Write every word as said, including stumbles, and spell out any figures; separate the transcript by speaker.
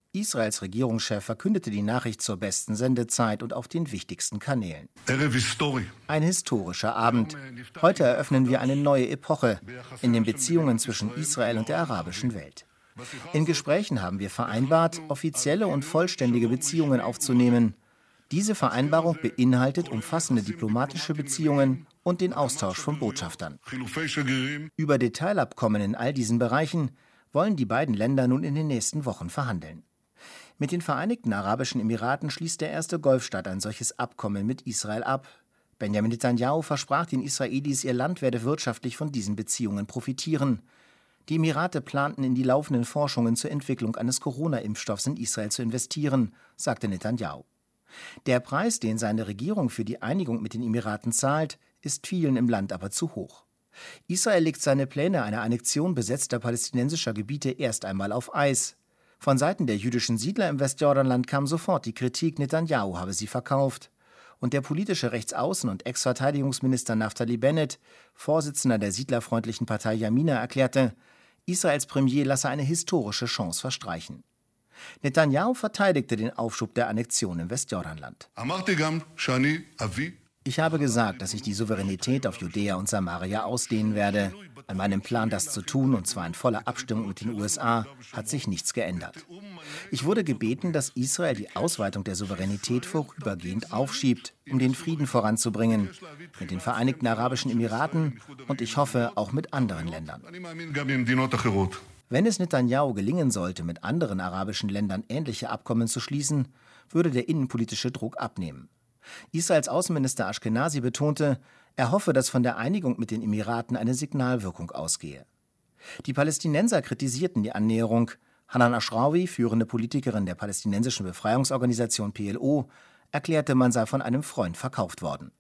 Speaker 1: Israels Regierungschef verkündete die Nachricht zur besten Sendezeit und auf den wichtigsten Kanälen. Ein historischer Abend. Heute eröffnen wir eine neue Epoche in den Beziehungen zwischen Israel und der arabischen Welt. In Gesprächen haben wir vereinbart, offizielle und vollständige Beziehungen aufzunehmen. Diese Vereinbarung beinhaltet umfassende diplomatische Beziehungen und den Austausch von Botschaftern. Über Teilabkommen in all diesen Bereichen wollen die beiden Länder nun in den nächsten Wochen verhandeln. Mit den Vereinigten Arabischen Emiraten schließt der erste Golfstaat ein solches Abkommen mit Israel ab. Benjamin Netanyahu versprach den Israelis, ihr Land werde wirtschaftlich von diesen Beziehungen profitieren. Die Emirate planten, in die laufenden Forschungen zur Entwicklung eines Corona-Impfstoffs in Israel zu investieren, sagte Netanyahu. Der Preis, den seine Regierung für die Einigung mit den Emiraten zahlt, ist vielen im Land aber zu hoch. Israel legt seine Pläne einer Annexion besetzter palästinensischer Gebiete erst einmal auf Eis. Von Seiten der jüdischen Siedler im Westjordanland kam sofort die Kritik, Netanyahu habe sie verkauft. Und der politische Rechtsaußen- und Ex-Verteidigungsminister Naftali Bennett, Vorsitzender der siedlerfreundlichen Partei Yamina, erklärte, Israels Premier lasse eine historische Chance verstreichen. Netanyahu verteidigte den Aufschub der Annexion im Westjordanland. Ich habe gesagt, dass ich die Souveränität auf Judäa und Samaria ausdehnen werde. An meinem Plan, das zu tun, und zwar in voller Abstimmung mit den U S A, hat sich nichts geändert. Ich wurde gebeten, dass Israel die Ausweitung der Souveränität vorübergehend aufschiebt, um den Frieden voranzubringen, mit den Vereinigten Arabischen Emiraten und ich hoffe auch mit anderen Ländern. Wenn es Netanyahu gelingen sollte, mit anderen arabischen Ländern ähnliche Abkommen zu schließen, würde der innenpolitische Druck abnehmen. Israels Außenminister Ashkenazi betonte, er hoffe, dass von der Einigung mit den Emiraten eine Signalwirkung ausgehe. Die Palästinenser kritisierten die Annäherung. Hanan Ashrawi, führende Politikerin der palästinensischen Befreiungsorganisation P L O, erklärte, man sei von einem Freund verkauft worden.